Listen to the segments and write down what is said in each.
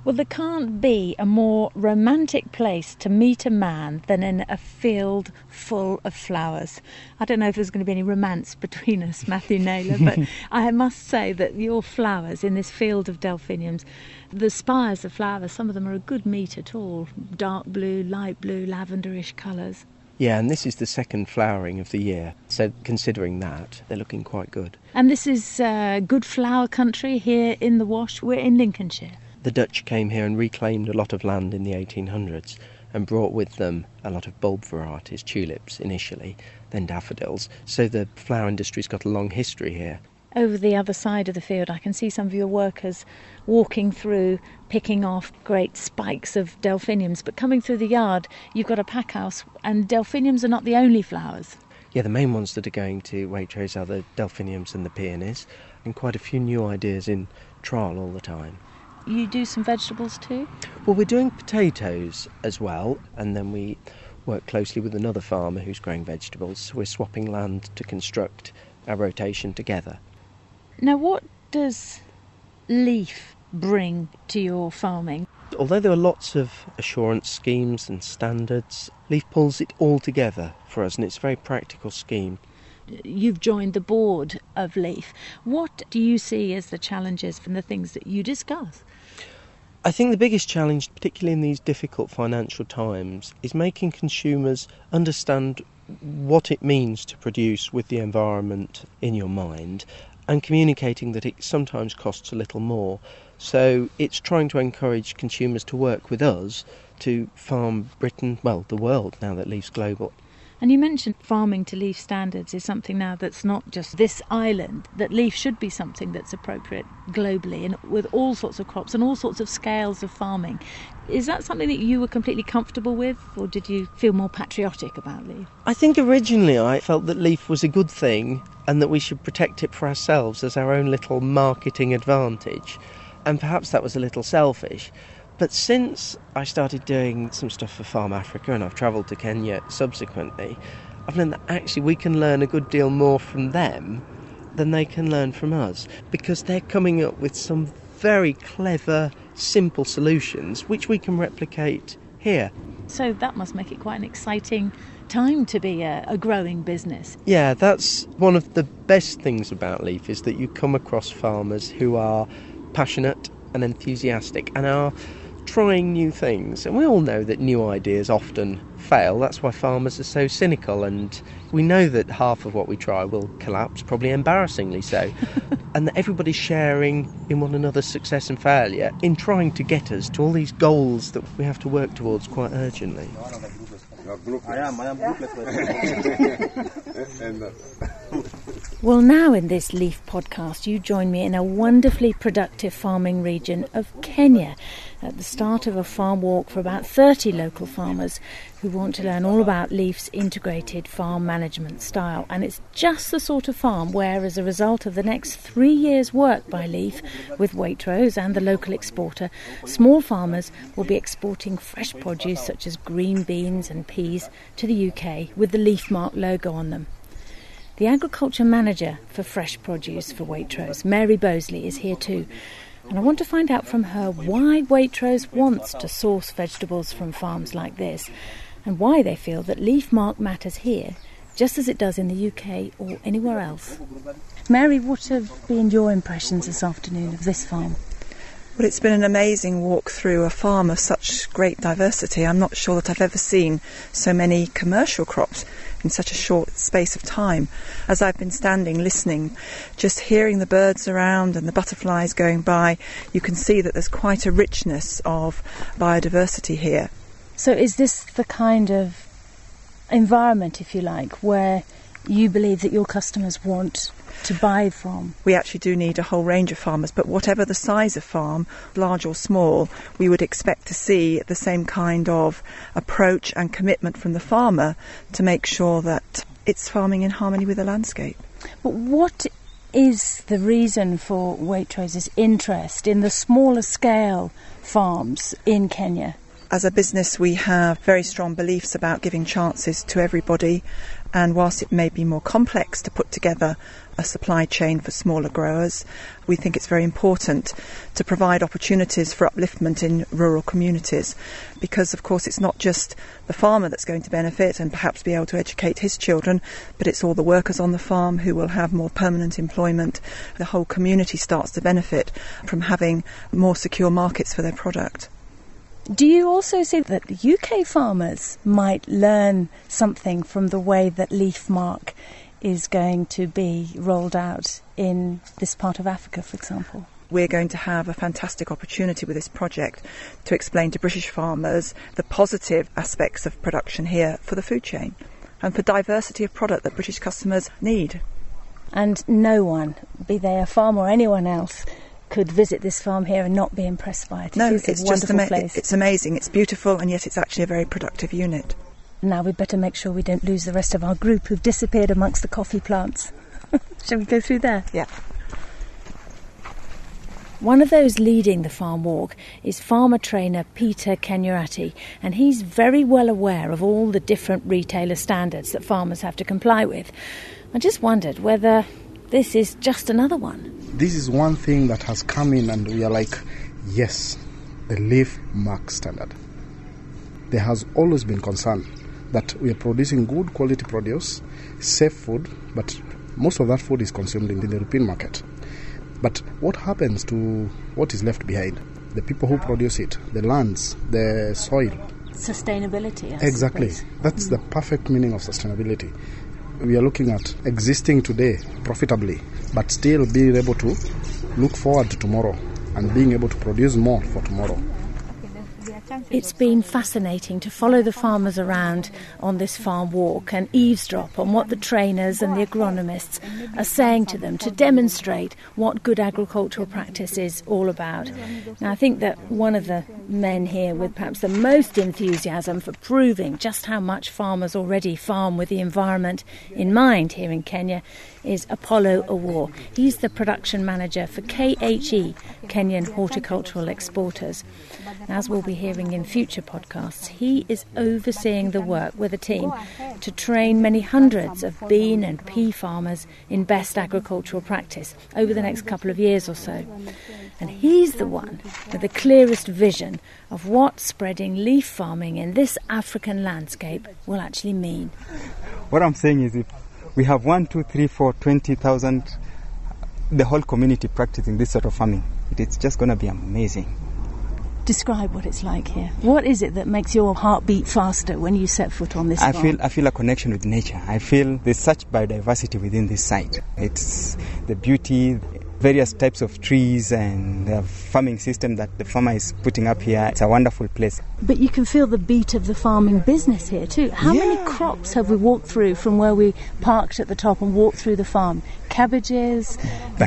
Well, there can't be a more romantic place to meet a man than in a field full of flowers. I don't know if there's going to be any romance between us, Matthew Naylor, but I must say that your flowers in this field of delphiniums, the spires of flowers, some of them are a good metre tall, dark blue, light blue, lavenderish colours. Yeah, and this is the second flowering of the year, so considering that, they're looking quite good. And this is good flower country here in the Wash. We're in Lincolnshire. The Dutch came here and reclaimed a lot of land in the 1800s and brought with them a lot of bulb varieties, tulips initially, then daffodils. So the flower industry's got a long history here. Over the other side of the field, I can see some of your workers walking through, picking off great spikes of delphiniums. But coming through the yard, you've got a pack house, and delphiniums are not the only flowers. Yeah, the main ones that are going to Waitrose are the delphiniums and the peonies, and quite a few new ideas in trial all the time. You do some vegetables too? Well, we're doing potatoes as well, and then we work closely with another farmer who's growing vegetables. So we're swapping land to construct our rotation together. Now, what does Leaf bring to your farming? Although there are lots of assurance schemes and standards, Leaf pulls it all together for us, and it's a very practical scheme. You've joined the board of Leaf. What do you see as the challenges from the things that you discuss? I think the biggest challenge, particularly in these difficult financial times, is making consumers understand what it means to produce with the environment in your mind, and communicating that it sometimes costs a little more. So it's trying to encourage consumers to work with us to farm Britain, well, the world, now that Leaf's global. And you mentioned farming to Leaf standards is something now that's not just this island, that Leaf should be something that's appropriate globally and with all sorts of crops and all sorts of scales of farming. Is that something that you were completely comfortable with, or did you feel more patriotic about Leaf? I think originally I felt that Leaf was a good thing and that we should protect it for ourselves as our own little marketing advantage. And perhaps that was a little selfish. But since I started doing some stuff for Farm Africa and I've travelled to Kenya subsequently, I've learned that actually we can learn a good deal more from them than they can learn from us, because they're coming up with some very clever, simple solutions which we can replicate here. So that must make it quite an exciting time to be a growing business. Yeah, that's one of the best things about Leaf, is that you come across farmers who are passionate and enthusiastic and are trying new things. And we all know that new ideas often fail. That's why farmers are so cynical, and we know that half of what we try will collapse, probably embarrassingly so. And that everybody's sharing in one another's success and failure in trying to get us to all these goals that we have to work towards quite urgently. Well, now in this Leaf podcast, you join me in a wonderfully productive farming region of Kenya at the start of a farm walk for about 30 local farmers who want to learn all about Leaf's integrated farm management style. And it's just the sort of farm where, as a result of the next 3 years' work by Leaf with Waitrose and the local exporter, small farmers will be exporting fresh produce such as green beans and peas to the UK with the Leaf Mark logo on them. The agriculture manager for fresh produce for Waitrose, Mary Bosley, is here too. And I want to find out from her why Waitrose wants to source vegetables from farms like this, and why they feel that Leaf Mark matters here, just as it does in the UK or anywhere else. Mary, what have been your impressions this afternoon of this farm? Well, it's been an amazing walk through a farm of such great diversity. I'm not sure that I've ever seen so many commercial crops in such a short space of time. As I've been standing listening, just hearing the birds around and the butterflies going by, you can see that there's quite a richness of biodiversity here. So is this the kind of environment, if you like, where you believe that your customers want to buy from? We actually do need a whole range of farmers, but whatever the size of farm, large or small, we would expect to see the same kind of approach and commitment from the farmer to make sure that it's farming in harmony with the landscape. But what is the reason for Waitrose's interest in the smaller scale farms in Kenya? As a business, we have very strong beliefs about giving chances to everybody, And whilst it may be more complex to put together a supply chain for smaller growers, we think it's very important to provide opportunities for upliftment in rural communities, because of course it's not just the farmer that's going to benefit and perhaps be able to educate his children, but it's all the workers on the farm who will have more permanent employment. The whole community starts to benefit from having more secure markets for their product. Do you also see that the UK farmers might learn something from the way that LeafMark is going to be rolled out in this part of Africa, for example? We're going to have a fantastic opportunity with this project to explain to British farmers the positive aspects of production here for the food chain and for diversity of product that British customers need. And no one, be they a farmer or anyone else, could visit this farm here and not be impressed by it. No, it's a wonderful place. It's amazing, it's beautiful, and yet it's actually a very productive unit. Now we'd better make sure we don't lose the rest of our group who've disappeared amongst the coffee plants. Shall we go through there? Yeah. One of those leading the farm walk is farmer trainer Peter Kenyurati, and he's very well aware of all the different retailer standards that farmers have to comply with. I just wondered whether this is just another one. This is one thing that has come in and we are like, yes, the LeafMark standard. There has always been concern that we are producing good quality produce, safe food, but most of that food is consumed in the European market. But what happens to what is left behind? The people who produce it, the lands, the soil. Sustainability, I Exactly. suppose. That's the perfect meaning of sustainability. We are looking at existing today profitably, but still being able to look forward to tomorrow and being able to produce more for tomorrow. It's been fascinating to follow the farmers around on this farm walk and eavesdrop on what the trainers and the agronomists are saying to them to demonstrate what good agricultural practice is all about. Now, I think that one of the men here with perhaps the most enthusiasm for proving just how much farmers already farm with the environment in mind here in Kenya is Apollo Awor. He's the production manager for KHE, Kenyan Horticultural Exporters. As we'll be hearing in future podcasts, he is overseeing the work with a team to train many hundreds of bean and pea farmers in best agricultural practice over the next couple of years or so. And he's the one with the clearest vision of what spreading leaf farming in this African landscape will actually mean. What I'm saying is if we have 20,000, the whole community practicing this sort of farming, it's just going to be amazing. Describe what it's like here. What is it that makes your heart beat faster when you set foot on this farm? I feel a connection with nature. I feel there's such biodiversity within this site. It's the beauty, various types of trees and the farming system that the farmer is putting up here. It's a wonderful place. But you can feel the beat of the farming business here too. How many crops have we walked through from where we parked at the top and walked through the farm? Cabbages,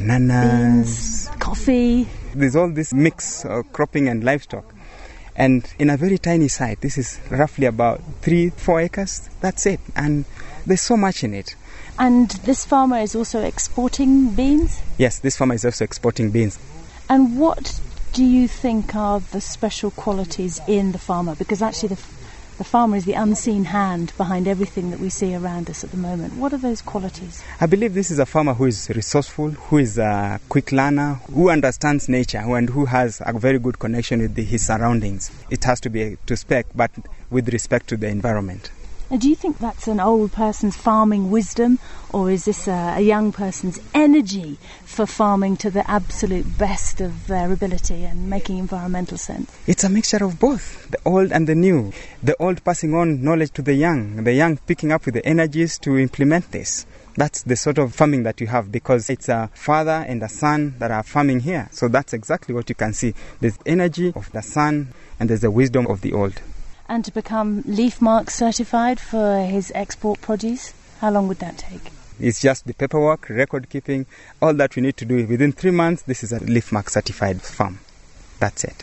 bananas, beans, coffee. There's all this mix of cropping and livestock. And in a very tiny site, this is roughly about 3-4 acres. That's it. And there's so much in it. And this farmer is also exporting beans? Yes, this farmer is also exporting beans. And what do you think are the special qualities in the farmer? Because actually the farmer is the unseen hand behind everything that we see around us at the moment. What are those qualities? I believe this is a farmer who is resourceful, who is a quick learner, who understands nature and who has a very good connection with his surroundings. It has to be to spec, but with respect to the environment. And do you think that's an old person's farming wisdom, or is this a young person's energy for farming to the absolute best of their ability and making environmental sense? It's a mixture of both, the old and the new. The old passing on knowledge to the young picking up with the energies to implement this. That's the sort of farming that you have, because it's a father and a son that are farming here. So that's exactly what you can see. There's energy of the son and there's the wisdom of the old. And to become LeafMark certified for his export produce, how long would that take? It's just the paperwork, record keeping, all that we need to do. Within 3 months, this is a LeafMark certified farm. That's it.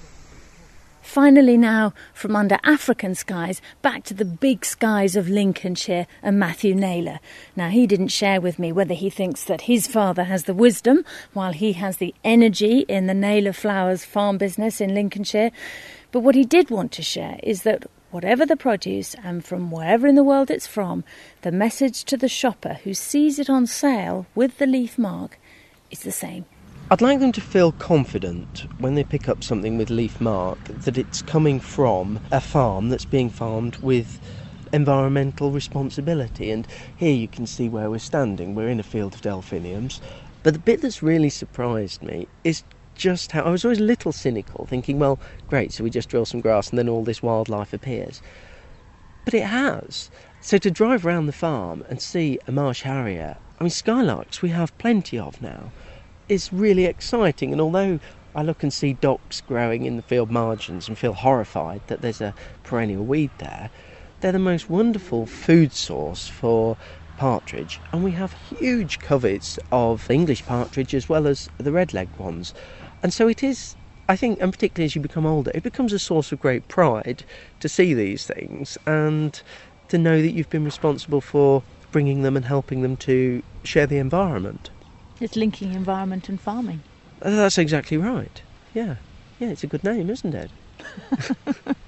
Finally now, from under African skies, back to the big skies of Lincolnshire and Matthew Naylor. Now, he didn't share with me whether he thinks that his father has the wisdom while he has the energy in the Naylor Flowers farm business in Lincolnshire. But what he did want to share is that Whatever the produce and from wherever in the world it's from, the message to the shopper who sees it on sale with the leaf mark is the same. I'd like them to feel confident when they pick up something with leaf mark that it's coming from a farm that's being farmed with environmental responsibility. And here you can see where we're standing. We're in a field of delphiniums. But the bit that's really surprised me is just how I was always a little cynical, thinking, well, great, so we just drill some grass and then all this wildlife appears. But it has. So to drive around the farm and see a marsh harrier, I mean, skylarks we have plenty of now, is really exciting. And although I look and see docks growing in the field margins and feel horrified that there's a perennial weed there, they're the most wonderful food source for partridge, and we have huge coverts of English partridge as well as the red-legged ones. And so it is, I think, and particularly as you become older, it becomes a source of great pride to see these things and to know that you've been responsible for bringing them and helping them to share the environment. It's linking environment and farming. That's exactly right. Yeah, it's a good name, isn't it?